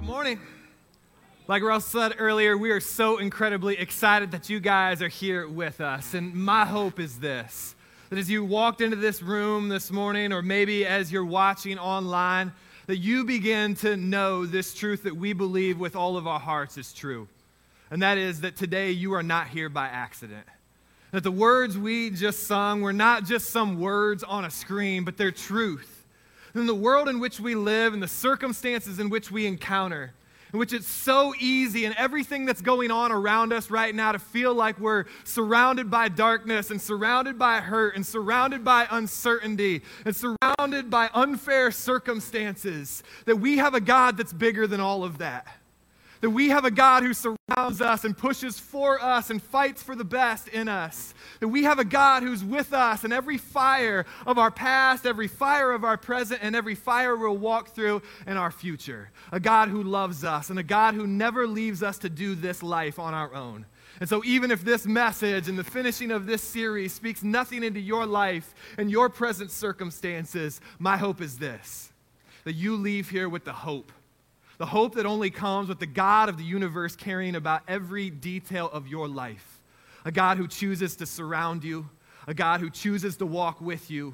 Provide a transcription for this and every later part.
Morning. Like Russ said earlier, we are so incredibly excited that you guys are here with us. And my hope is this, that as you walked into this room this morning, or maybe as you're watching online, that you begin to know this truth that we believe with all of our hearts is true. And that is that today you are not here by accident. That the words we just sung were not just some words on a screen, but they're truth. In the world in which we live and the circumstances in which we encounter, in which it's so easy and everything that's going on around us right now to feel like we're surrounded by darkness and surrounded by hurt and surrounded by uncertainty and surrounded by unfair circumstances, that we have a God that's bigger than all of that. That we have a God who surrounds us and pushes for us and fights for the best in us. That we have a God who's with us in every fire of our past, every fire of our present, and every fire we'll walk through in our future. A God who loves us and a God who never leaves us to do this life on our own. And so even if this message and the finishing of this series speaks nothing into your life and your present circumstances, my hope is this, that you leave here with the hope that only comes with the God of the universe caring about every detail of your life. A God who chooses to surround you, a God who chooses to walk with you,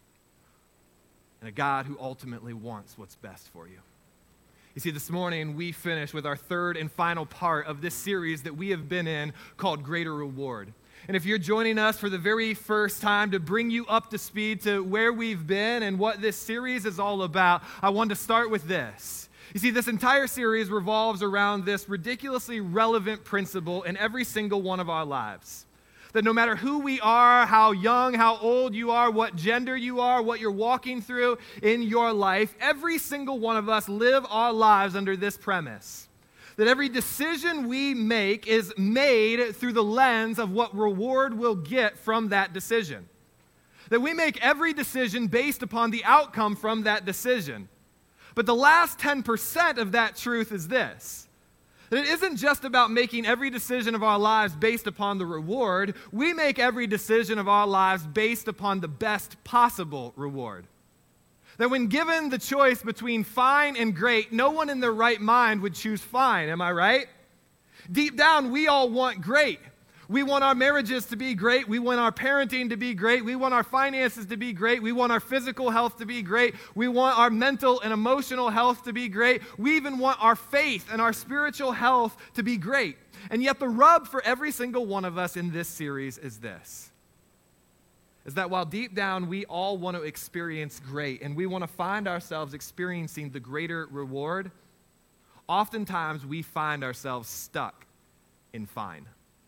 and a God who ultimately wants what's best for you. You see, this morning we finish with our third and final part of this series that we have been in called Greater Reward. And if you're joining us for the very first time, to bring you up to speed to where we've been and what this series is all about, I want to start with this. You see, this entire series revolves around this ridiculously relevant principle in every single one of our lives. That no matter who we are, how young, how old you are, what gender you are, what you're walking through in your life, every single one of us live our lives under this premise. That every decision we make is made through the lens of what reward we'll get from that decision. That we make every decision based upon the outcome from that decision. But the last 10% of that truth is this. That it isn't just about making every decision of our lives based upon the reward. We make every decision of our lives based upon the best possible reward. That when given the choice between fine and great, no one in their right mind would choose fine, am I right? Deep down, we all want great. We want our marriages to be great. We want our parenting to be great. We want our finances to be great. We want our physical health to be great. We want our mental and emotional health to be great. We even want our faith and our spiritual health to be great. And yet the rub for every single one of us in this series is this, is that while deep down we all want to experience great and we want to find ourselves experiencing the greater reward, oftentimes we find ourselves stuck in fine.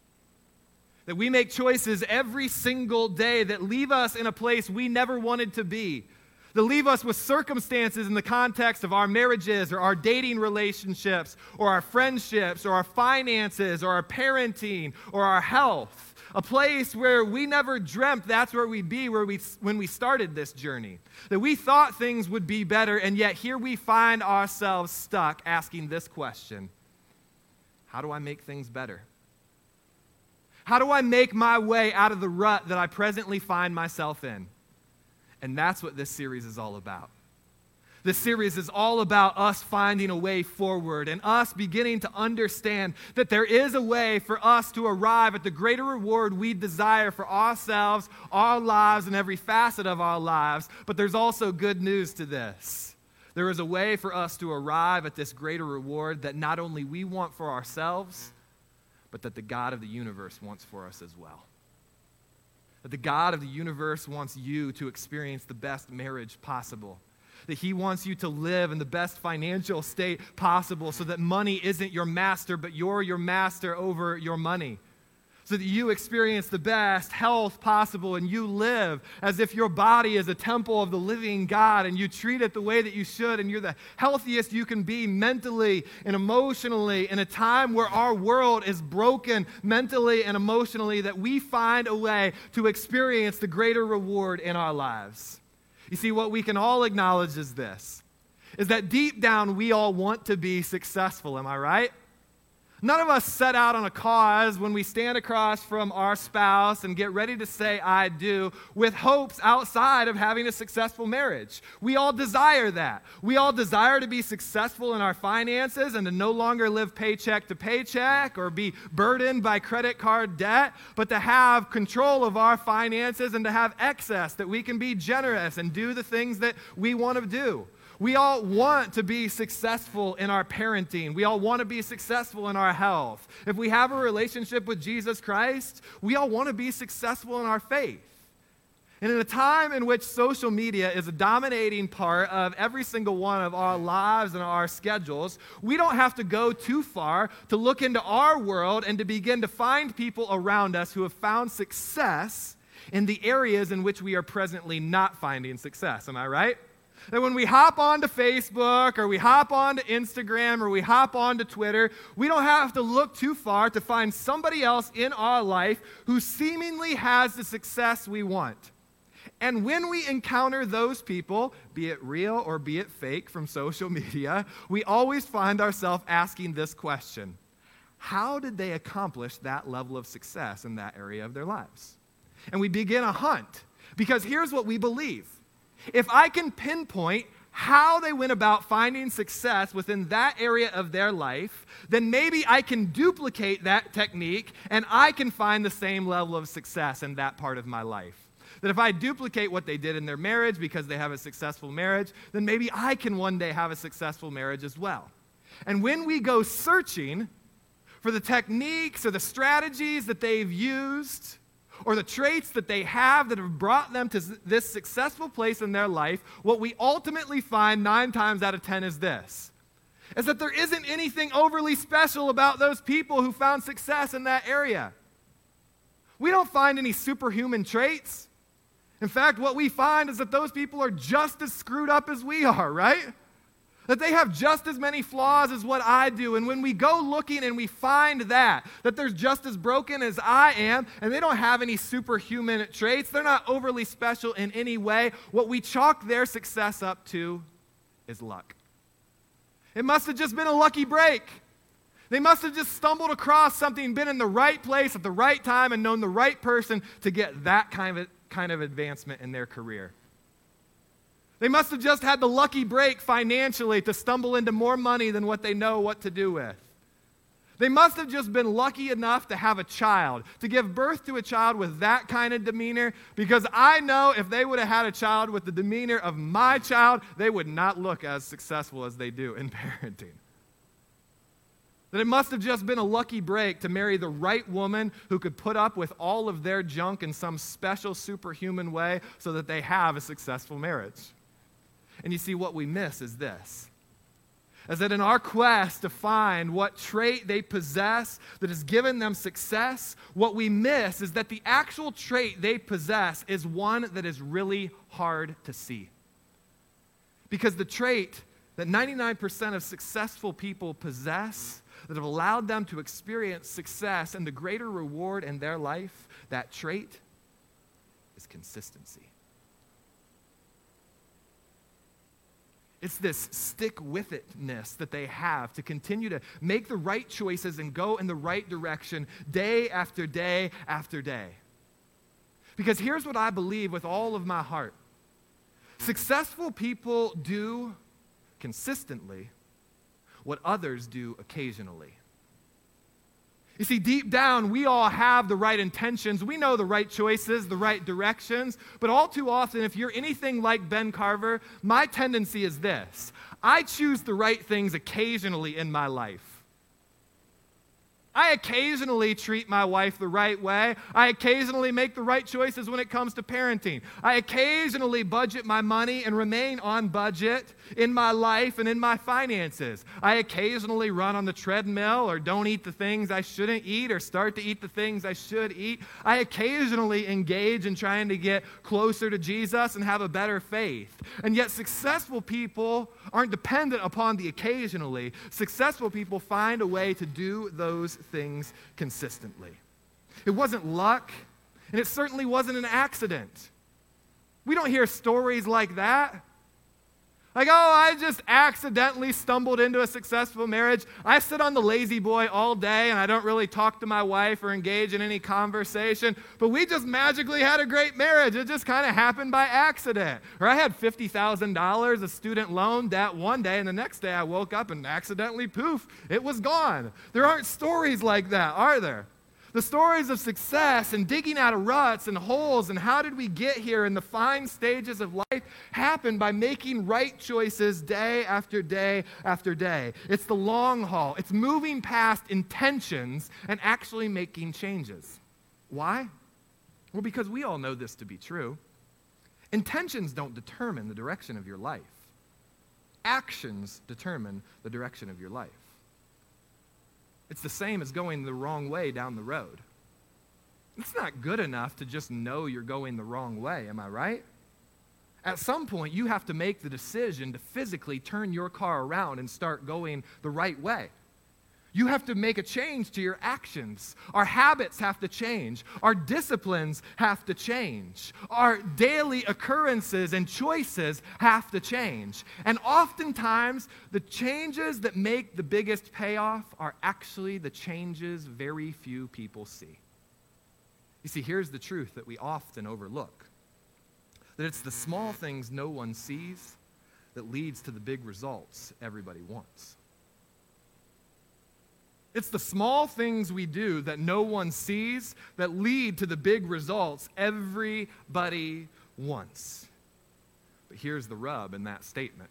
That we make choices every single day that leave us in a place we never wanted to be. That leave us with circumstances in the context of our marriages or our dating relationships or our friendships or our finances or our parenting or our health. A place where we never dreamt that's where we'd be when we started this journey. That we thought things would be better, and yet here we find ourselves stuck asking this question: how do I make things better? How do I make my way out of the rut that I presently find myself in? And that's what this series is all about. This series is all about us finding a way forward and us beginning to understand that there is a way for us to arrive at the greater reward we desire for ourselves, our lives, and every facet of our lives. But there's also good news to this. There is a way for us to arrive at this greater reward that not only we want for ourselves, but that the God of the universe wants for us as well. That the God of the universe wants you to experience the best marriage possible. That He wants you to live in the best financial state possible so that money isn't your master, but you're your master over your money. So that you experience the best health possible and you live as if your body is a temple of the living God and you treat it the way that you should and you're the healthiest you can be mentally and emotionally in a time where our world is broken mentally and emotionally, that we find a way to experience the greater reward in our lives. You see, what we can all acknowledge is this, is that deep down we all want to be successful, am I right? None of us set out on a cause when we stand across from our spouse and get ready to say, I do, with hopes outside of having a successful marriage. We all desire that. We all desire to be successful in our finances and to no longer live paycheck to paycheck or be burdened by credit card debt, but to have control of our finances and to have excess, that we can be generous and do the things that we want to do. We all want to be successful in our parenting. We all want to be successful in our health. If we have a relationship with Jesus Christ, we all want to be successful in our faith. And in a time in which social media is a dominating part of every single one of our lives and our schedules, we don't have to go too far to look into our world and to begin to find people around us who have found success in the areas in which we are presently not finding success. Am I right? That when we hop onto Facebook or we hop onto Instagram or we hop onto Twitter, we don't have to look too far to find somebody else in our life who seemingly has the success we want. And when we encounter those people, be it real or be it fake from social media, we always find ourselves asking this question: how did they accomplish that level of success in that area of their lives? And we begin a hunt, because here's what we believe. If I can pinpoint how they went about finding success within that area of their life, then maybe I can duplicate that technique and I can find the same level of success in that part of my life. That if I duplicate what they did in their marriage because they have a successful marriage, then maybe I can one day have a successful marriage as well. And when we go searching for the techniques or the strategies that they've used, or the traits that they have that have brought them to this successful place in their life, what we ultimately find 9 times out of 10 is this: is that there isn't anything overly special about those people who found success in that area. We don't find any superhuman traits. In fact, what we find is that those people are just as screwed up as we are, right? That they have just as many flaws as what I do. And when we go looking and we find that they're just as broken as I am, and they don't have any superhuman traits, they're not overly special in any way, what we chalk their success up to is luck. It must have just been a lucky break. They must have just stumbled across something, been in the right place at the right time, and known the right person to get that kind of advancement in their career. They must have just had the lucky break financially to stumble into more money than what they know what to do with. They must have just been lucky enough to have a child, to give birth to a child with that kind of demeanor, because I know if they would have had a child with the demeanor of my child, they would not look as successful as they do in parenting. That it must have just been a lucky break to marry the right woman who could put up with all of their junk in some special superhuman way so that they have a successful marriage. And you see, what we miss is this: is that in our quest to find what trait they possess that has given them success, what we miss is that the actual trait they possess is one that is really hard to see. Because the trait that 99% of successful people possess, that have allowed them to experience success and the greater reward in their life, that trait is consistency. It's this stick-with-itness that they have to continue to make the right choices and go in the right direction day after day after day. Because here's what I believe with all of my heart. Successful people do consistently what others do occasionally. You see, deep down, we all have the right intentions. We know the right choices, the right directions. But all too often, if you're anything like Ben Carver, my tendency is this: I choose the right things occasionally in my life. I occasionally treat my wife the right way. I occasionally make the right choices when it comes to parenting. I occasionally budget my money and remain on budget in my life and in my finances. I occasionally run on the treadmill or don't eat the things I shouldn't eat or start to eat the things I should eat. I occasionally engage in trying to get closer to Jesus and have a better faith. And yet successful people aren't dependent upon the occasionally. Successful people find a way to do those things consistently. It wasn't luck, and it certainly wasn't an accident. We don't hear stories like that. Like, oh, I just accidentally stumbled into a successful marriage. I sit on the lazy boy all day and I don't really talk to my wife or engage in any conversation, but we just magically had a great marriage. It just kind of happened by accident. Or I had $50,000 of student loan debt one day, and the next day I woke up and accidentally, poof, it was gone. There aren't stories like that, are there? The stories of success and digging out of ruts and holes and how did we get here and the fine stages of life happen by making right choices day after day after day. It's the long haul. It's moving past intentions and actually making changes. Why? Well, because we all know this to be true. Intentions don't determine the direction of your life. Actions determine the direction of your life. It's the same as going the wrong way down the road. It's not good enough to just know you're going the wrong way, am I right? At some point, you have to make the decision to physically turn your car around and start going the right way. You have to make a change to your actions. Our habits have to change. Our disciplines have to change. Our daily occurrences and choices have to change. And oftentimes, the changes that make the biggest payoff are actually the changes very few people see. You see, here's the truth that we often overlook. That it's the small things no one sees that leads to the big results everybody wants. It's the small things we do that no one sees that lead to the big results everybody wants. But here's the rub in that statement.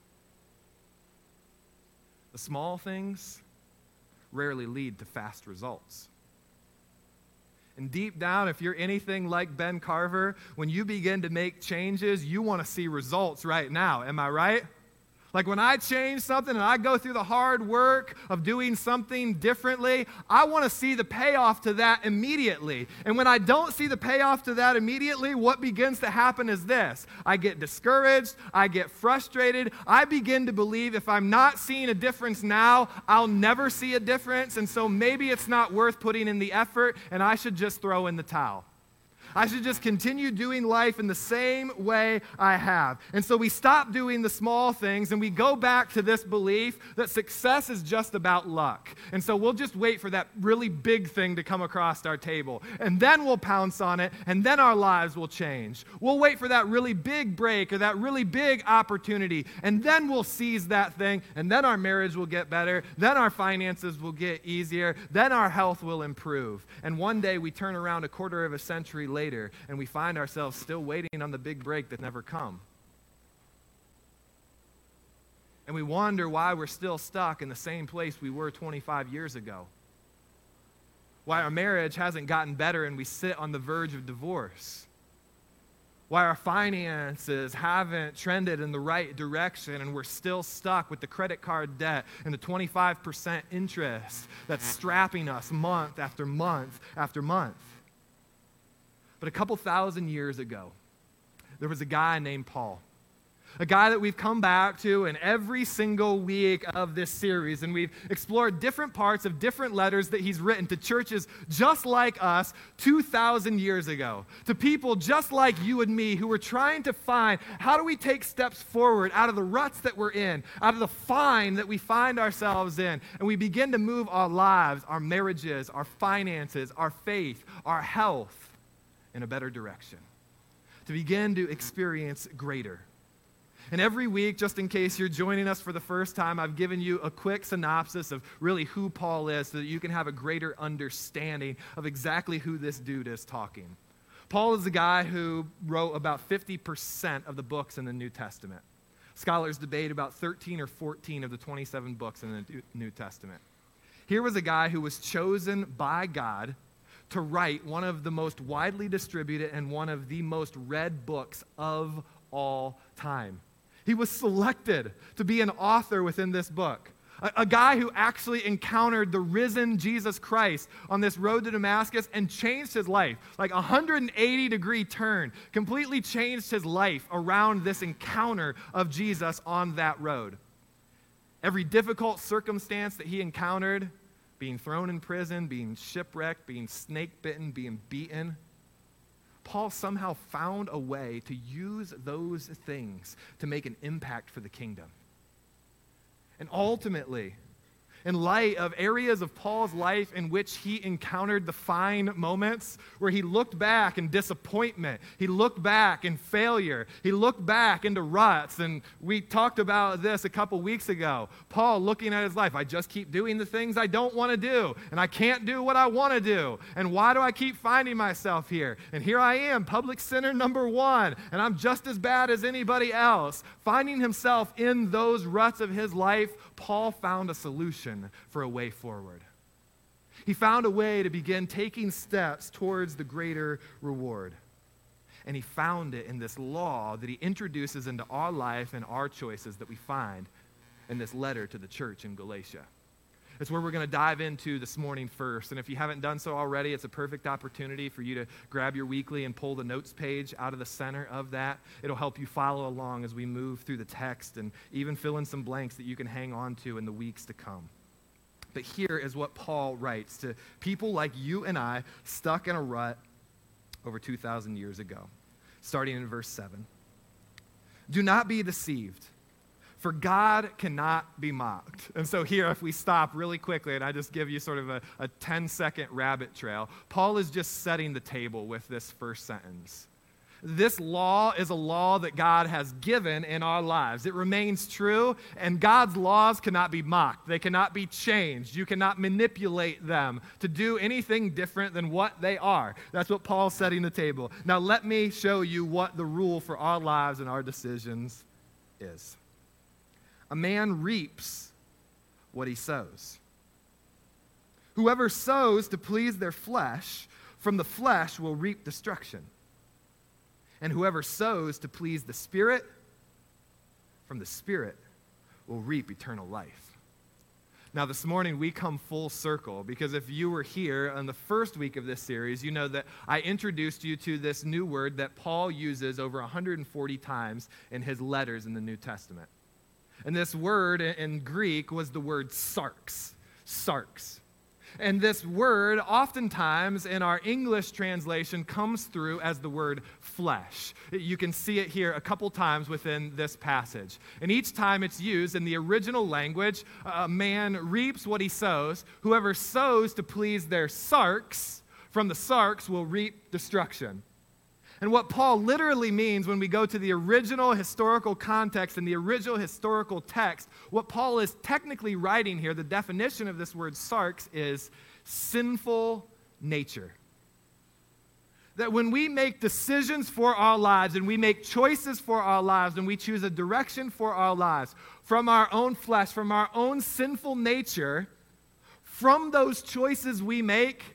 The small things rarely lead to fast results. And deep down, if you're anything like Ben Carver, when you begin to make changes, you want to see results right now. Am I right? Like when I change something and I go through the hard work of doing something differently, I want to see the payoff to that immediately. And when I don't see the payoff to that immediately, what begins to happen is this. I get discouraged. I get frustrated. I begin to believe if I'm not seeing a difference now, I'll never see a difference. And so maybe it's not worth putting in the effort and I should just throw in the towel. I should just continue doing life in the same way I have. And so we stop doing the small things and we go back to this belief that success is just about luck. And so we'll just wait for that really big thing to come across our table. And then we'll pounce on it and then our lives will change. We'll wait for that really big break or that really big opportunity. And then we'll seize that thing and then our marriage will get better. Then our finances will get easier. Then our health will improve. And one day we turn around a quarter of a century later and we find ourselves still waiting on the big break that never come. And we wonder why we're still stuck in the same place we were 25 years ago. Why our marriage hasn't gotten better and we sit on the verge of divorce. Why our finances haven't trended in the right direction and we're still stuck with the credit card debt and the 25% interest that's strapping us month after month after month. But a couple thousand years ago, there was a guy named Paul, a guy that we've come back to in every single week of this series, and we've explored different parts of different letters that he's written to churches just like us 2,000 years ago, to people just like you and me who were trying to find how do we take steps forward out of the ruts that we're in, out of the fine that we find ourselves in, and we begin to move our lives, our marriages, our finances, our faith, our health, in a better direction, to begin to experience greater. And every week, just in case you're joining us for the first time, I've given you a quick synopsis of really who Paul is so that you can have a greater understanding of exactly who this dude is talking. Paul is the guy who wrote about 50% of the books in the New Testament. Scholars debate about 13 or 14 of the 27 books in the New Testament. Here was a guy who was chosen by God to write one of the most widely distributed and one of the most read books of all time. He was selected to be an author within this book. A guy who actually encountered the risen Jesus Christ on this road to Damascus and changed his life. Like a 180-degree turn, completely changed his life around this encounter of Jesus on that road. Every difficult circumstance that he encountered, being thrown in prison, being shipwrecked, being snake-bitten, being beaten. Paul somehow found a way to use those things to make an impact for the kingdom. And ultimately, in light of areas of Paul's life in which he encountered the fine moments where he looked back in disappointment, he looked back in failure, he looked back into ruts, and we talked about this a couple weeks ago. Paul looking at his life, I just keep doing the things I don't want to do, and I can't do what I want to do, and why do I keep finding myself here? And here I am, public sinner number one, and I'm just as bad as anybody else. Finding himself in those ruts of his life, Paul found a solution for a way forward. He found a way to begin taking steps towards the greater reward. And he found it in this law that he introduces into our life and our choices that we find in this letter to the church in Galatia. It's where we're going to dive into this morning first. And if you haven't done so already, it's a perfect opportunity for you to grab your weekly and pull the notes page out of the center of that. It'll help you follow along as we move through the text and even fill in some blanks that you can hang on to in the weeks to come. But here is what Paul writes to people like you and I stuck in a rut over 2,000 years ago, starting in verse 7. Do not be deceived, for God cannot be mocked. And so here, if we stop really quickly, and I just give you sort of a 10-second rabbit trail, Paul is just setting the table with this first sentence. This law is a law that God has given in our lives. It remains true, and God's laws cannot be mocked. They cannot be changed. You cannot manipulate them to do anything different than what they are. That's what Paul's setting the table. Now let me show you what the rule for our lives and our decisions is. A man reaps what he sows. Whoever sows to please their flesh, from the flesh will reap destruction. And whoever sows to please the Spirit, from the Spirit will reap eternal life. Now, this morning we come full circle because if you were here on the first week of this series, you know that I introduced you to this new word that Paul uses over 140 times in his letters in the New Testament. And this word in Greek was the word sarx. Sarx. And this word, oftentimes in our English translation, comes through as the word flesh. You can see it here a couple times within this passage. And each time it's used in the original language, a man reaps what he sows. Whoever sows to please their sarx, from the sarx will reap destruction. And what Paul literally means when we go to the original historical context and the original historical text, what Paul is technically writing here, the definition of this word sarx is sinful nature. That when we make decisions for our lives and we make choices for our lives and we choose a direction for our lives from our own flesh, from our own sinful nature, from those choices we make,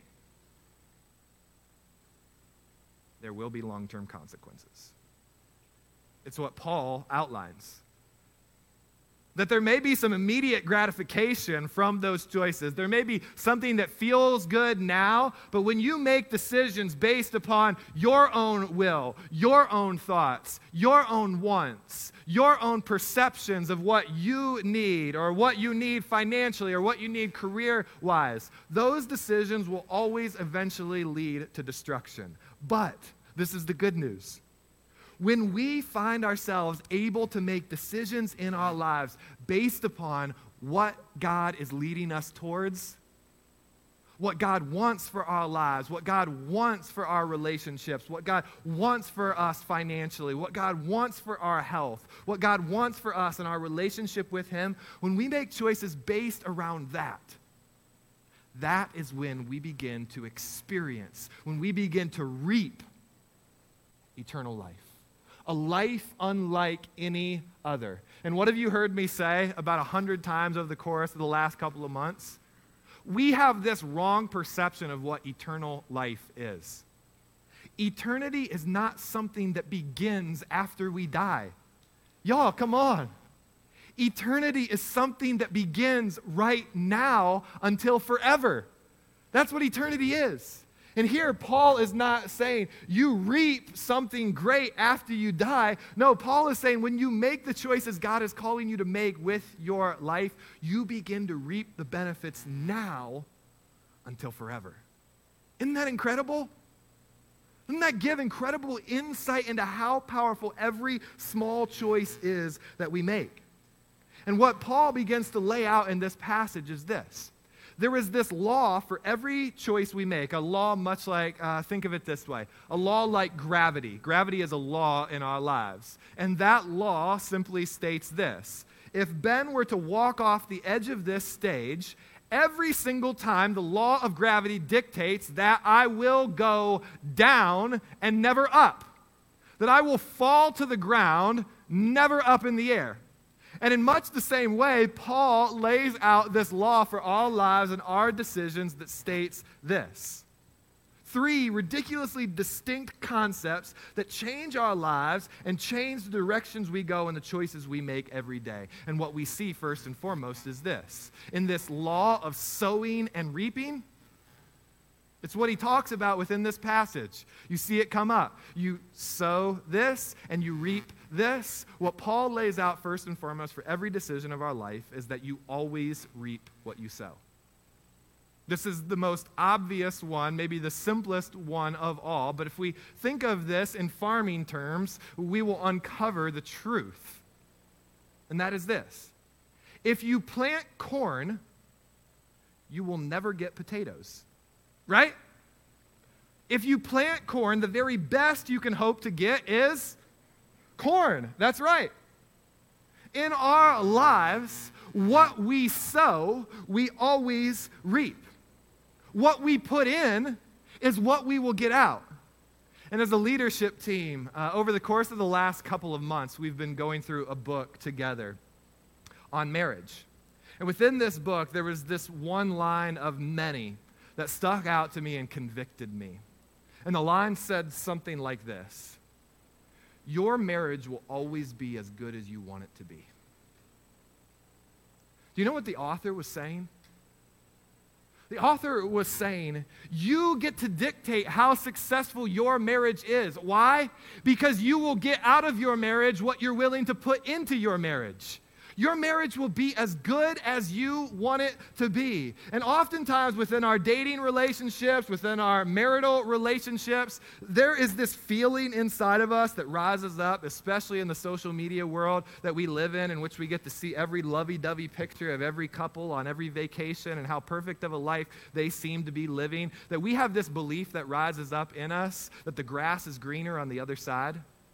there will be long-term consequences. It's what Paul outlines. That there may be some immediate gratification from those choices. There may be something that feels good now, but when you make decisions based upon your own will, your own thoughts, your own wants, your own perceptions of what you need or what you need financially or what you need career-wise, those decisions will always eventually lead to destruction. But this is the good news. When we find ourselves able to make decisions in our lives based upon what God is leading us towards, what God wants for our lives, what God wants for our relationships, what God wants for us financially, what God wants for our health, what God wants for us in our relationship with Him, when we make choices based around that, that is when we begin to experience, when we begin to reap eternal life. A life unlike any other. And what have you heard me say about 100 times over the course of the last couple of months? We have this wrong perception of what eternal life is. Eternity is not something that begins after we die. Y'all, come on. Eternity is something that begins right now until forever. That's what eternity is. And here, Paul is not saying you reap something great after you die. No, Paul is saying when you make the choices God is calling you to make with your life, you begin to reap the benefits now until forever. Isn't that incredible? Doesn't that give incredible insight into how powerful every small choice is that we make? And what Paul begins to lay out in this passage is this. There is this law for every choice we make, a law much like, think of it this way, a law like gravity. Gravity is a law in our lives. And that law simply states this. If Ben were to walk off the edge of this stage, every single time the law of gravity dictates that I will go down and never up, that I will fall to the ground, never up in the air. And in much the same way, Paul lays out this law for our lives and our decisions that states this. 3 ridiculously distinct concepts that change our lives and change the directions we go and the choices we make every day. And what we see first and foremost is this. In this law of sowing and reaping, it's what he talks about within this passage. You see it come up. You sow this and you reap this. What Paul lays out first and foremost for every decision of our life is that you always reap what you sow. This is the most obvious one, maybe the simplest one of all. But if we think of this in farming terms, we will uncover the truth. And that is this. If you plant corn, you will never get potatoes. Right? If you plant corn, the very best you can hope to get is corn. That's right. In our lives, what we sow, we always reap. What we put in is what we will get out. And as a leadership team, over the course of the last couple of months, we've been going through a book together on marriage. And within this book, there was this one line of many that stuck out to me and convicted me. And the line said something like this: your marriage will always be as good as you want it to be. Do you know what the author was saying? The author was saying, you get to dictate how successful your marriage is. Why? Because you will get out of your marriage what you're willing to put into your marriage. Your marriage will be as good as you want it to be. And oftentimes within our dating relationships, within our marital relationships, there is this feeling inside of us that rises up, especially in the social media world that we live in which we get to see every lovey-dovey picture of every couple on every vacation and how perfect of a life they seem to be living, that we have this belief that rises up in us that the grass is greener on the other side.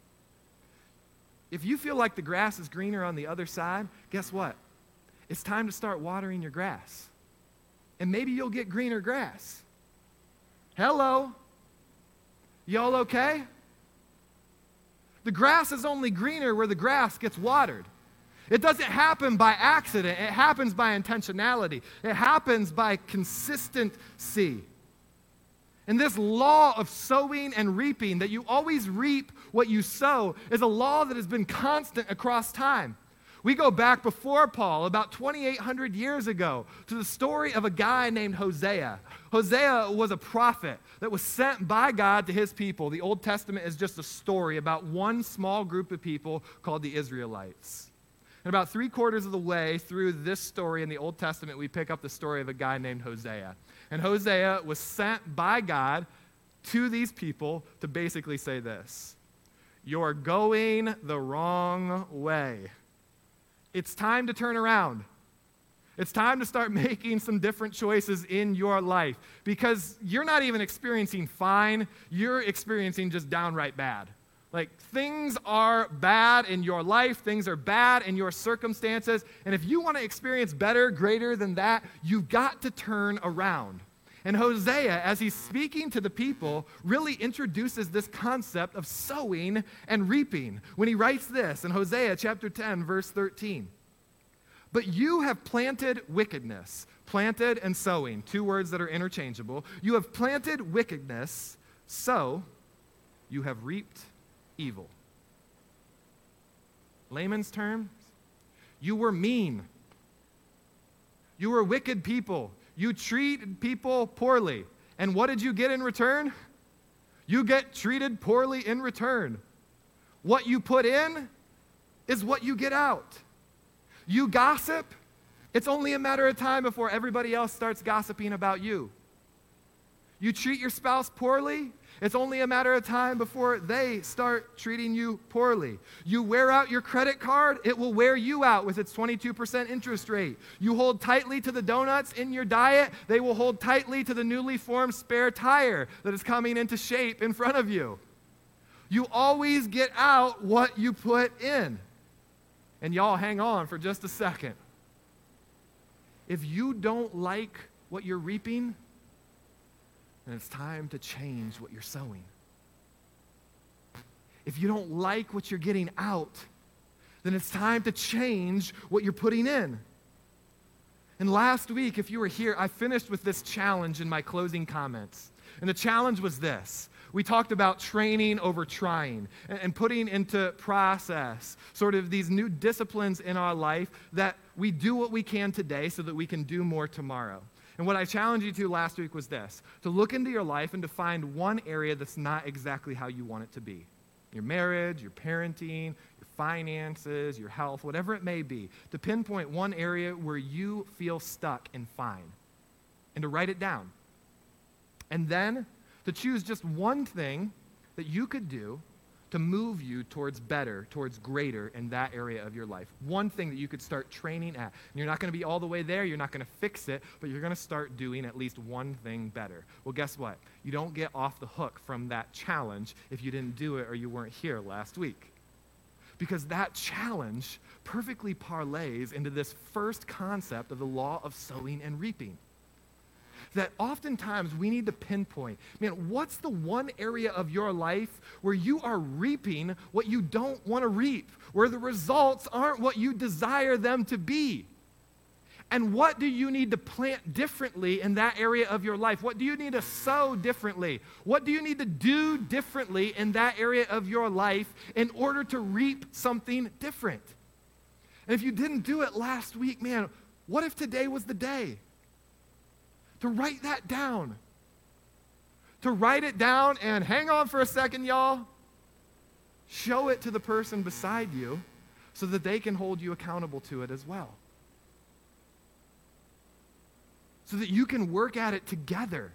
If you feel like the grass is greener on the other side, guess what? It's time to start watering your grass. And maybe you'll get greener grass. Hello? Y'all okay? The grass is only greener where the grass gets watered. It doesn't happen by accident. It happens by intentionality. It happens by consistency. And this law of sowing and reaping, that you always reap what you sow, is a law that has been constant across time. We go back before Paul, about 2,800 years ago, to the story of a guy named Hosea. Hosea was a prophet that was sent by God to his people. The Old Testament is just a story about one small group of people called the Israelites. And about 3/4 of the way through this story in the Old Testament, we pick up the story of a guy named Hosea. And Hosea was sent by God to these people to basically say this: you're going the wrong way. It's time to turn around. It's time to start making some different choices in your life, because you're not even experiencing fine, you're experiencing just downright bad. Like, things are bad in your life, things are bad in your circumstances, and if you want to experience better, greater than that, you've got to turn around. And Hosea, as he's speaking to the people, really introduces this concept of sowing and reaping when he writes this in Hosea chapter 10, verse 13. But you have planted wickedness. Planted and sowing, 2 words that are interchangeable. You have planted wickedness, so you have reaped evil. Layman's terms, you were mean. You were wicked people. You treated people poorly. And what did you get in return? You get treated poorly in return. What you put in is what you get out. You gossip, it's only a matter of time before everybody else starts gossiping about you. You treat your spouse poorly, it's only a matter of time before they start treating you poorly. You wear out your credit card, it will wear you out with its 22% interest rate. You hold tightly to the donuts in your diet, they will hold tightly to the newly formed spare tire that is coming into shape in front of you. You always get out what you put in. And y'all, hang on for just a second. If you don't like what you're reaping, then it's time to change what you're sowing. If you don't like what you're getting out, then it's time to change what you're putting in. And last week, if you were here, I finished with this challenge in my closing comments. And the challenge was this. We talked about training over trying and putting into process sort of these new disciplines in our life that we do what we can today so that we can do more tomorrow. And what I challenged you to last week was this, to look into your life and to find one area that's not exactly how you want it to be. Your marriage, your parenting, your finances, your health, whatever it may be, to pinpoint one area where you feel stuck and fine, and to write it down. And then to choose just one thing that you could do to move you towards better, towards greater in that area of your life. One thing that you could start training at. And you're not going to be all the way there, you're not going to fix it, but you're going to start doing at least one thing better. Well, guess what? You don't get off the hook from that challenge if you didn't do it or you weren't here last week. Because that challenge perfectly parlays into this first concept of the law of sowing and reaping. That oftentimes we need to pinpoint, man, what's the one area of your life where you are reaping what you don't want to reap, where the results aren't what you desire them to be? And what do you need to plant differently in that area of your life? What do you need to sow differently? What do you need to do differently in that area of your life in order to reap something different? And if you didn't do it last week, man, what if today was the day? To write that down. To write it down and hang on for a second, y'all. Show it to the person beside you so that they can hold you accountable to it as well. So that you can work at it together.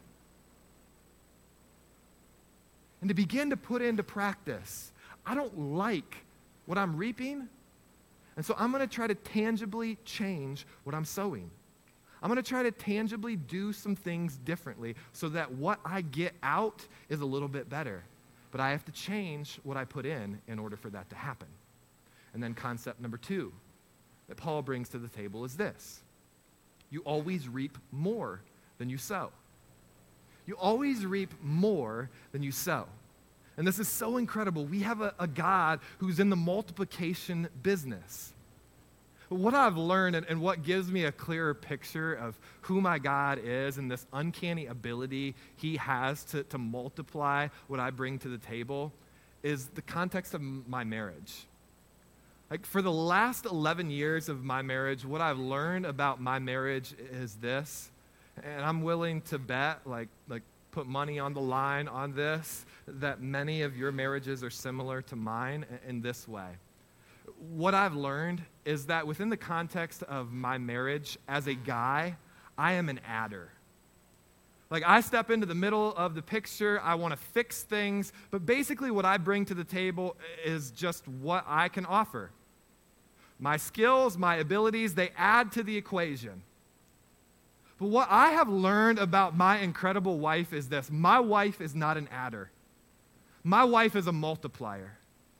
And to begin to put into practice. I don't like what I'm reaping, and so I'm going to try to tangibly change what I'm sowing. I'm going to try to tangibly do some things differently so that what I get out is a little bit better. But I have to change what I put in order for that to happen. And then concept number 2 that Paul brings to the table is this. You always reap more than you sow. You always reap more than you sow. And this is so incredible. We have a God who's in the multiplication business. What I've learned and what gives me a clearer picture of who my God is and this uncanny ability he has to multiply what I bring to the table is the context of my marriage. Like for the last 11 years of my marriage, what I've learned about my marriage is this, and I'm willing to bet, like put money on the line on this, that many of your marriages are similar to mine in this way. What I've learned is that within the context of my marriage, as a guy, I am an adder. Like I step into the middle of the picture, I want to fix things, but basically what I bring to the table is just what I can offer. My skills, my abilities, they add to the equation. But what I have learned about my incredible wife is this. My wife is not an adder. My wife is a multiplier.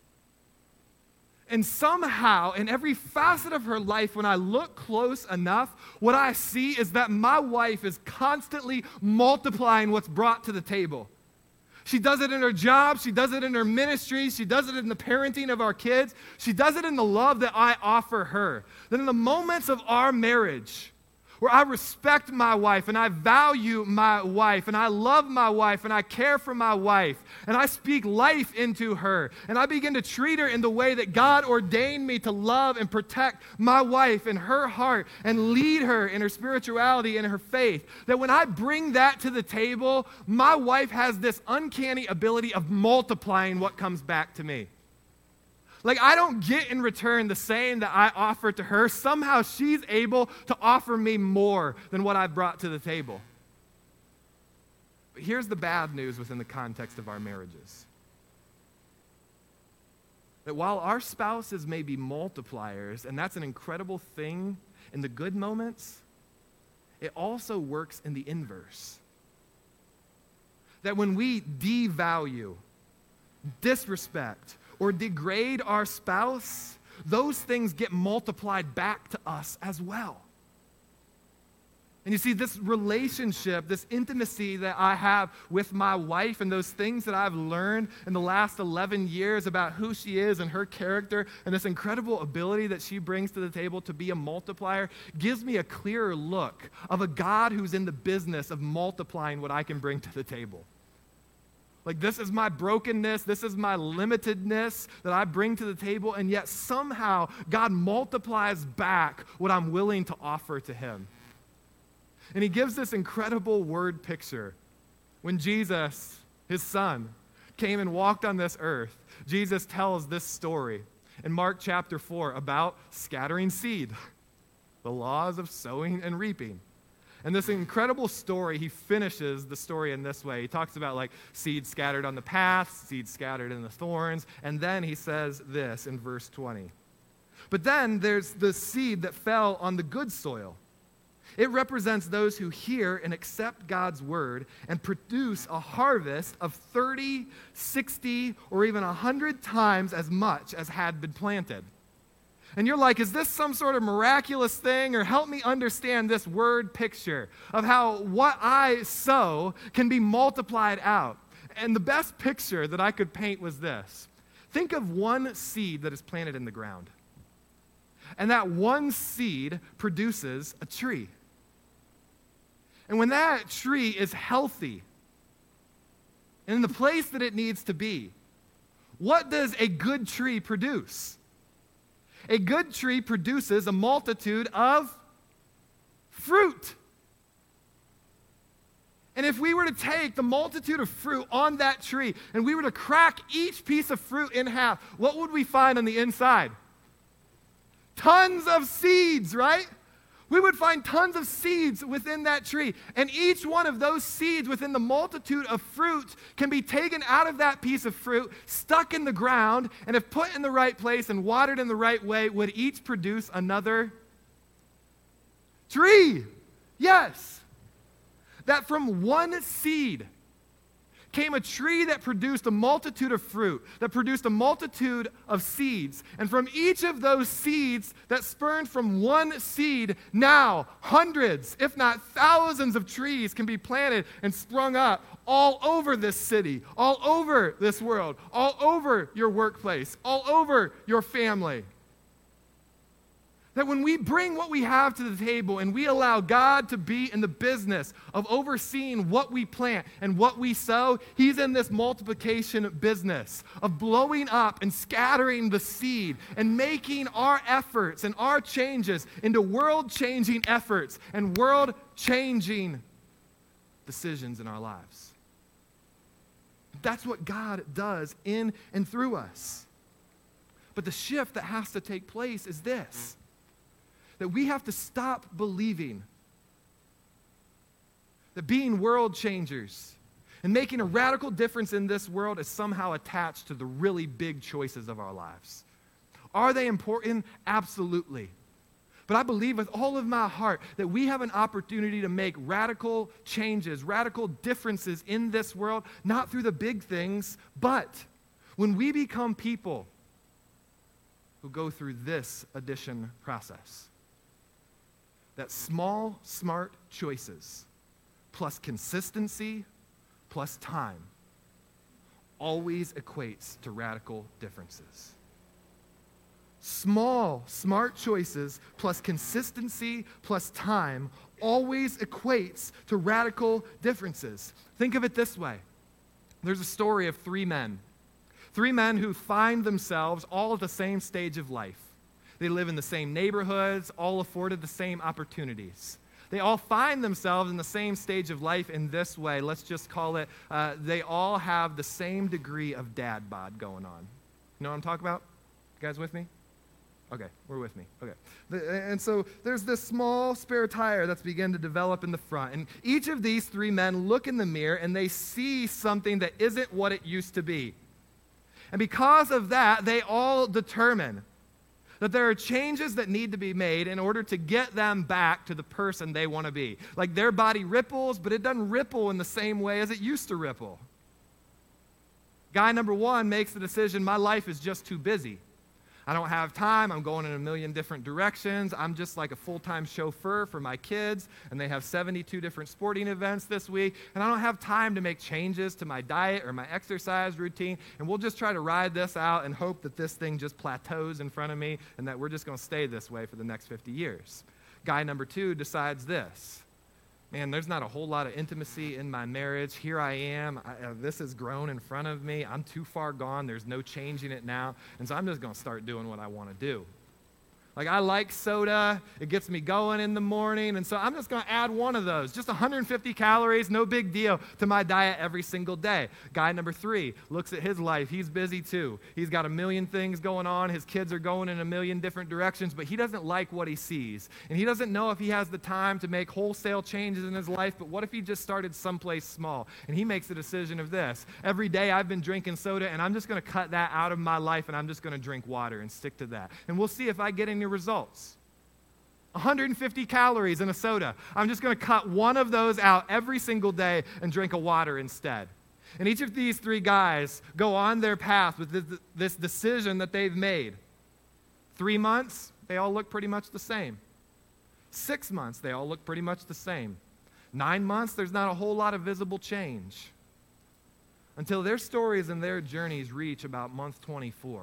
And somehow, in every facet of her life, when I look close enough, what I see is that my wife is constantly multiplying what's brought to the table. She does it in her job. She does it in her ministry. She does it in the parenting of our kids. She does it in the love that I offer her. Then in the moments of our marriage, where I respect my wife and I value my wife and I love my wife and I care for my wife and I speak life into her and I begin to treat her in the way that God ordained me to love and protect my wife and her heart and lead her in her spirituality and her faith, that when I bring that to the table, my wife has this uncanny ability of multiplying what comes back to me. Like I don't get in return the same that I offer to her. Somehow she's able to offer me more than what I've brought to the table. here's the bad news within the context of our marriages. That while our spouses may be multipliers, and that's an incredible thing in the good moments, it also works in the inverse. That when we devalue, disrespect, or degrade our spouse, those things get multiplied back to us as well. And you see, this relationship, this intimacy that I have with my wife and those things that I've learned in the last 11 years about who she is and her character and this incredible ability that she brings to the table to be a multiplier gives me a clearer look of a God who's in the business of multiplying what I can bring to the table. Like, this is my brokenness, this is my limitedness that I bring to the table, and yet somehow God multiplies back what I'm willing to offer to him. And he gives this incredible word picture. When Jesus, his son, came and walked on this earth, Jesus tells this story in Mark chapter 4 about scattering seed, the laws of sowing and reaping. And this incredible story, he finishes the story in this way. He talks about like seed scattered on the paths, seed scattered in the thorns, and then he says this in verse 20. But then there's the seed that fell on the good soil. It represents those who hear and accept God's word and produce a harvest of 30, 60, or even 100 times as much as had been planted. And you're like, is this some sort of miraculous thing? Or help me understand this word picture of how what I sow can be multiplied out. And the best picture that I could paint was this. Think of one seed that is planted in the ground. And that one seed produces a tree. And when that tree is healthy and in the place that it needs to be, what does a good tree produce? A good tree produces a multitude of fruit. And if we were to take the multitude of fruit on that tree and we were to crack each piece of fruit in half, what would we find on the inside? Tons of seeds, right? We would find tons of seeds within that tree. And each one of those seeds within the multitude of fruit can be taken out of that piece of fruit, stuck in the ground, and if put in the right place and watered in the right way, would each produce another tree. Yes. That from one seed came a tree that produced a multitude of fruit, that produced a multitude of seeds. And from each of those seeds that spurned from one seed, now hundreds, if not thousands of trees can be planted and sprung up all over this city, all over this world, all over your workplace, all over your family. That when we bring what we have to the table and we allow God to be in the business of overseeing what we plant and what we sow, he's in this multiplication business of blowing up and scattering the seed and making our efforts and our changes into world-changing efforts and world-changing decisions in our lives. That's what God does in and through us. But the shift that has to take place is this. That we have to stop believing that being world changers and making a radical difference in this world is somehow attached to the really big choices of our lives. Are they important? Absolutely. But I believe with all of my heart that we have an opportunity to make radical changes, radical differences in this world, not through the big things, but when we become people who go through this addition process. That small, smart choices plus consistency plus time always equates to radical differences. Small, smart choices plus consistency plus time always equates to radical differences. Think of it this way. There's a story of three men who find themselves all at the same stage of life. They live in the same neighborhoods, all afforded the same opportunities. They all find themselves in the same stage of life in this way. Let's just call it, they all have the same degree of dad bod going on. You know what I'm talking about? You guys with me? Okay, we're with me. Okay. And so there's this small spare tire that's begun to develop in the front. And each of these three men look in the mirror and they see something that isn't what it used to be. And because of that, they all determine that there are changes that need to be made in order to get them back to the person they want to be. Like their body ripples, but it doesn't ripple in the same way as it used to ripple. Guy number one makes the decision, my life is just too busy. I don't have time. I'm going in a million different directions. I'm just like a full-time chauffeur for my kids, and they have 72 different sporting events this week, and I don't have time to make changes to my diet or my exercise routine, and we'll just try to ride this out and hope that this thing just plateaus in front of me and that we're just going to stay this way for the next 50 years. Guy number two decides this. Man, there's not a whole lot of intimacy in my marriage. Here I am. This has grown in front of me. I'm too far gone. There's no changing it now. And so I'm just going to start doing what I want to do. Like, I like soda. It gets me going in the morning. And so I'm just going to add one of those. Just 150 calories, no big deal, to my diet every single day. Guy number three looks at his life. He's busy too. He's got a million things going on. His kids are going in a million different directions, but he doesn't like what he sees. And he doesn't know if he has the time to make wholesale changes in his life, but what if he just started someplace small? And he makes the decision of this. Every day I've been drinking soda, and I'm just going to cut that out of my life, and I'm just going to drink water and stick to that. And we'll see if I get any results. 150 calories in a soda. I'm just going to cut one of those out every single day and drink a water instead. And each of these three guys go on their path with this decision that they've made. 3 months, they all look pretty much the same. 6 months, they all look pretty much the same. 9 months, there's not a whole lot of visible change. Until their stories and their journeys reach about month 24.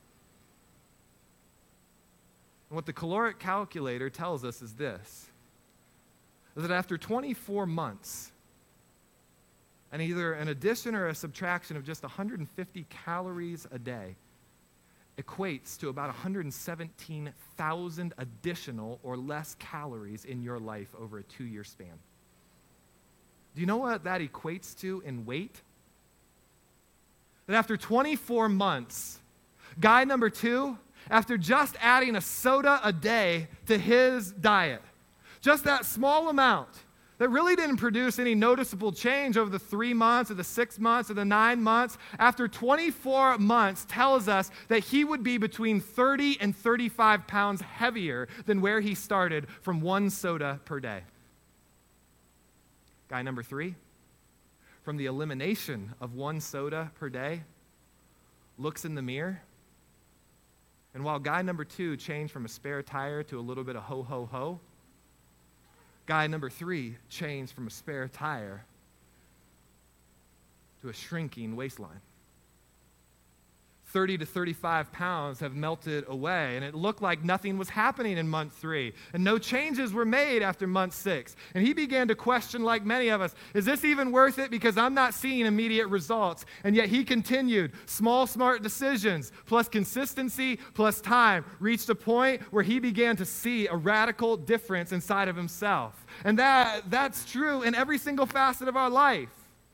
And what the caloric calculator tells us is this, is that after 24 months, and either an addition or a subtraction of just 150 calories a day equates to about 117,000 additional or less calories in your life over a 2-year span. Do you know what that equates to in weight? That after 24 months, guy number two, after just adding a soda a day to his diet, just that small amount that really didn't produce any noticeable change over the 3 months or the 6 months or the 9 months, after 24 months tells us that he would be between 30 and 35 pounds heavier than where he started from one soda per day. Guy number three, from the elimination of one soda per day, looks in the mirror. And while guy number two changed from a spare tire to a little bit of ho-ho-ho, guy number three changed from a spare tire to a shrinking waistline. 30 to 35 pounds have melted away, and it looked like nothing was happening in month 3, and no changes were made after month 6. And he began to question, like many of us, is this even worth it because I'm not seeing immediate results? And yet he continued. Small, smart decisions plus consistency plus time reached a point where he began to see a radical difference inside of himself. And that's true in every single facet of our life.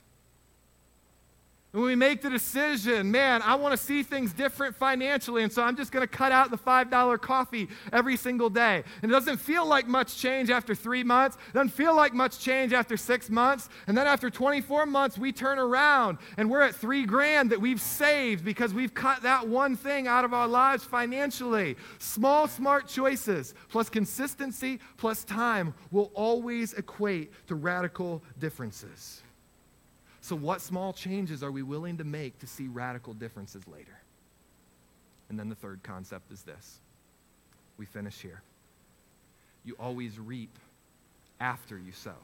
When we make the decision, man, I want to see things different financially, and so I'm just going to cut out the $5 coffee every single day. And it doesn't feel like much change after 3 months. It doesn't feel like much change after 6 months. And then after 24 months, we turn around, and we're at $3,000 that we've saved because we've cut that one thing out of our lives financially. Small, smart choices plus consistency plus time will always equate to radical differences. So what small changes are we willing to make to see radical differences later? And then the third concept is this. We finish here. You always reap after you sow.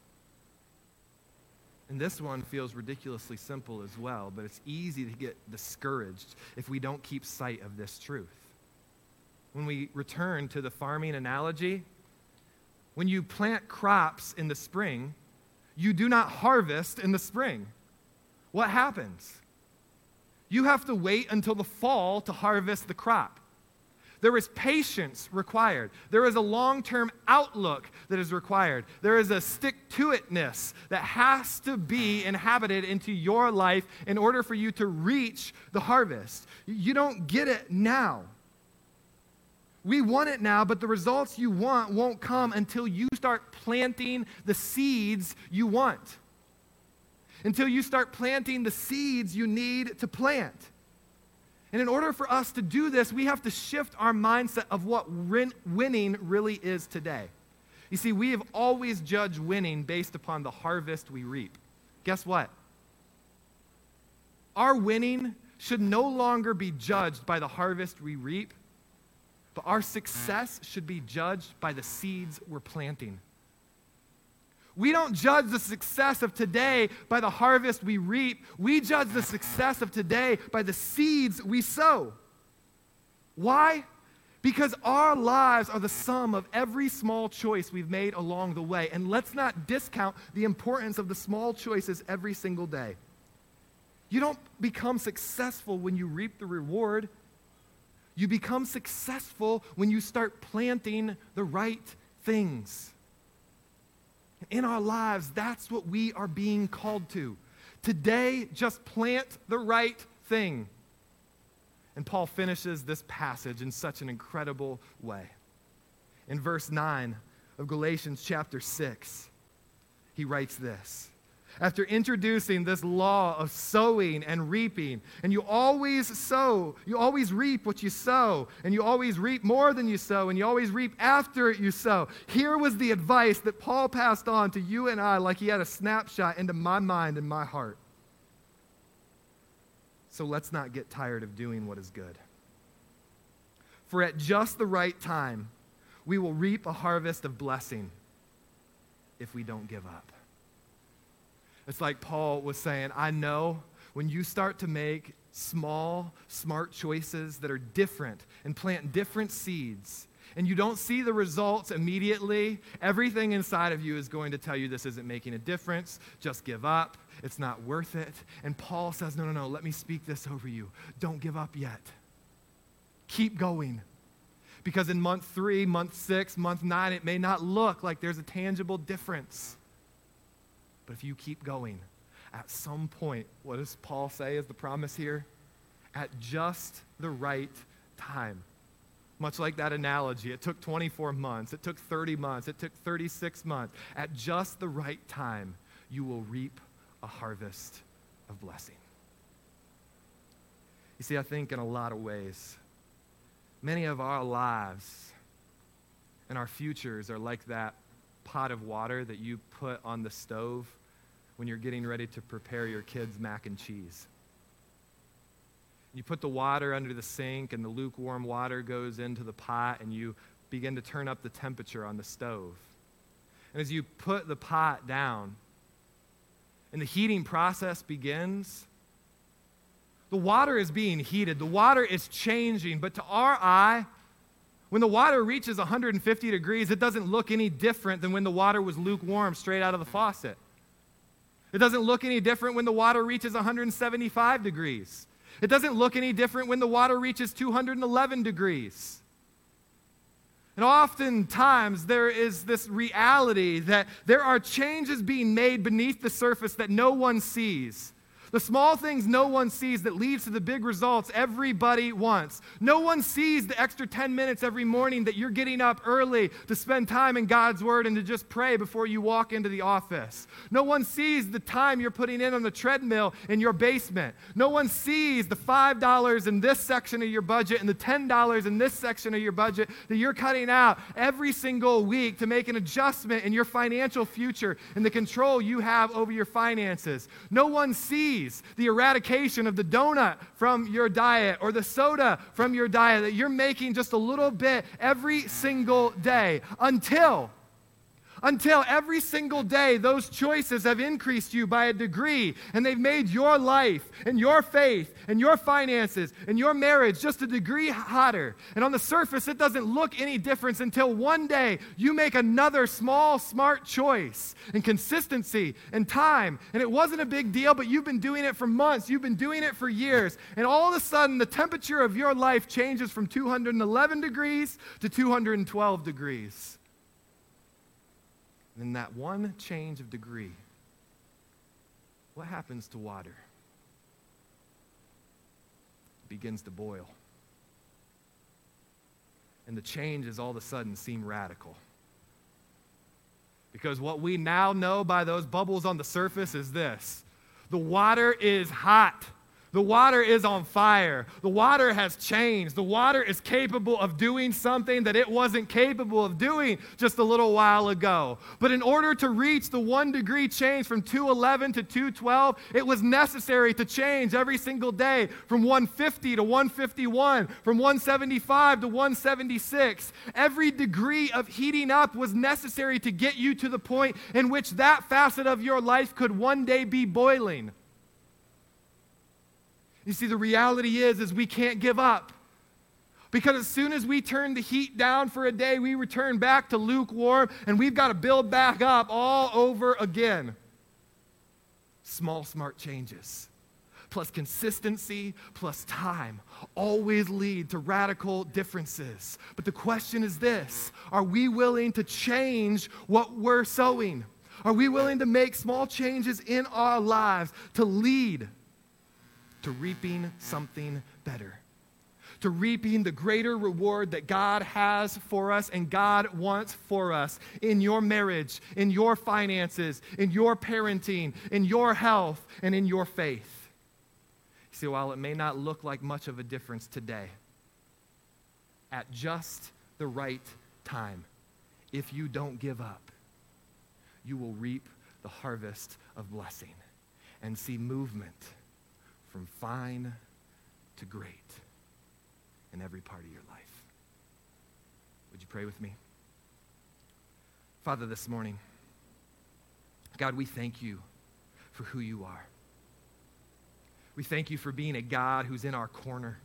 And this one feels ridiculously simple as well, but it's easy to get discouraged if we don't keep sight of this truth. When we return to the farming analogy, when you plant crops in the spring, you do not harvest in the spring. What happens? You have to wait until the fall to harvest the crop. There is patience required. There is a long-term outlook that is required. There is a stick-to-itness that has to be inhabited into your life in order for you to reach the harvest. You don't get it now. We want it now, but the results you want won't come until you start planting the seeds you want. Until you start planting the seeds you need to plant. And in order for us to do this, we have to shift our mindset of what winning really is today. You see, we have always judged winning based upon the harvest we reap. Guess what? Our winning should no longer be judged by the harvest we reap, but our success should be judged by the seeds we're planting. We don't judge the success of today by the harvest we reap. We judge the success of today by the seeds we sow. Why? Because our lives are the sum of every small choice we've made along the way. And let's not discount the importance of the small choices every single day. You don't become successful when you reap the reward. You become successful when you start planting the right things. In our lives, that's what we are being called to. Today, just plant the right thing. And Paul finishes this passage in such an incredible way. In verse 9 of Galatians chapter 6, he writes this. After introducing this law of sowing and reaping, and you always sow, you always reap what you sow, and you always reap more than you sow, and you always reap after you sow. Here was the advice that Paul passed on to you and I like he had a snapshot into my mind and my heart. So let's not get tired of doing what is good. For at just the right time, we will reap a harvest of blessing if we don't give up. It's like Paul was saying, I know when you start to make small, smart choices that are different and plant different seeds, and you don't see the results immediately, everything inside of you is going to tell you this isn't making a difference, just give up, it's not worth it. And Paul says, no, let me speak this over you. Don't give up yet. Keep going. Because in month 3, month 6, month 9, it may not look like there's a tangible difference. But if you keep going, at some point, what does Paul say is the promise here? At just the right time. Much like that analogy, it took 24 months, it took 30 months, it took 36 months. At just the right time, you will reap a harvest of blessing. You see, I think in a lot of ways, many of our lives and our futures are like that pot of water that you put on the stove when you're getting ready to prepare your kids' mac and cheese. You put the water under the sink and the lukewarm water goes into the pot and you begin to turn up the temperature on the stove. And as you put the pot down and the heating process begins, the water is being heated, the water is changing, but to our eye, when the water reaches 150 degrees, it doesn't look any different than when the water was lukewarm straight out of the faucet. It doesn't look any different when the water reaches 175 degrees. It doesn't look any different when the water reaches 211 degrees. And oftentimes there is this reality that there are changes being made beneath the surface that no one sees. The small things no one sees that leads to the big results everybody wants. No one sees the extra 10 minutes every morning that you're getting up early to spend time in God's Word and to just pray before you walk into the office. No one sees the time you're putting in on the treadmill in your basement. No one sees the $5 in this section of your budget and the $10 in this section of your budget that you're cutting out every single week to make an adjustment in your financial future and the control you have over your finances. No one sees the eradication of the donut from your diet or the soda from your diet that you're making just a little bit every single day until every single day those choices have increased you by a degree and they've made your life and your faith and your finances and your marriage just a degree hotter. And on the surface, it doesn't look any different until one day you make another small, smart choice and consistency and time. And it wasn't a big deal, but you've been doing it for months. You've been doing it for years. And all of a sudden, the temperature of your life changes from 211 degrees to 212 degrees. And in that one change of degree, what happens to water? It begins to boil. And the changes all of a sudden seem radical. Because what we now know by those bubbles on the surface is this: the water is hot. The water is on fire. The water has changed. The water is capable of doing something that it wasn't capable of doing just a little while ago. But in order to reach the 1 degree change from 211 to 212, it was necessary to change every single day from 150 to 151, from 175 to 176. Every degree of heating up was necessary to get you to the point in which that facet of your life could one day be boiling. You see, the reality is we can't give up. Because as soon as we turn the heat down for a day, we return back to lukewarm, and we've got to build back up all over again. Small, smart changes, plus consistency, plus time, always lead to radical differences. But the question is this: are we willing to change what we're sowing? Are we willing to make small changes in our lives to lead to reaping something better, to reaping the greater reward that God has for us and God wants for us in your marriage, in your finances, in your parenting, in your health, and in your faith? You see, while it may not look like much of a difference today, at just the right time, if you don't give up, you will reap the harvest of blessing and see movement from fine to great in every part of your life. Would you pray with me? Father, this morning, God, we thank you for who you are. We thank you for being a God who's in our corner,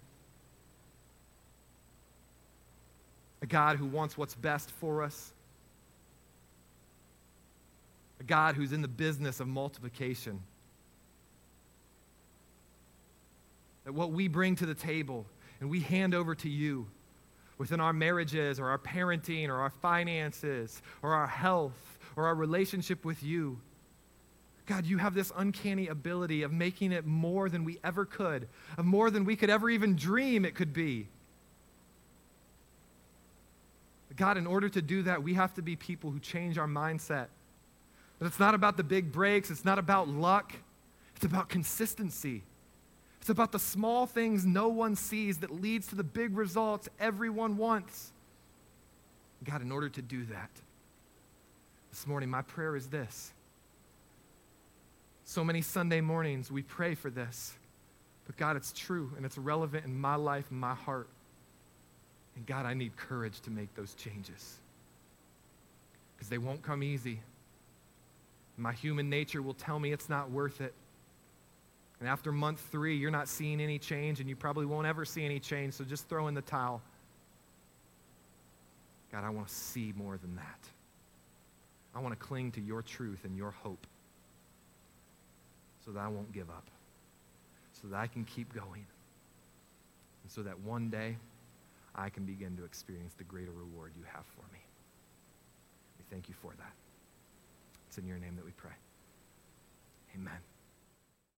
a God who wants what's best for us, a God who's in the business of multiplication. That what we bring to the table and we hand over to you within our marriages or our parenting or our finances or our health or our relationship with you, God, you have this uncanny ability of making it more than we ever could, of more than we could ever even dream it could be. God, in order to do that, we have to be people who change our mindset. But it's not about the big breaks. It's not about luck. It's about consistency. It's about the small things no one sees that leads to the big results everyone wants. God, in order to do that, this morning my prayer is this. So many Sunday mornings we pray for this, but God, it's true and it's relevant in my life and my heart. And God, I need courage to make those changes because they won't come easy. My human nature will tell me it's not worth it. And after month 3, you're not seeing any change, and you probably won't ever see any change, so just throw in the towel. God, I want to see more than that. I want to cling to your truth and your hope so that I won't give up, so that I can keep going, and so that one day I can begin to experience the greater reward you have for me. We thank you for that. It's in your name that we pray.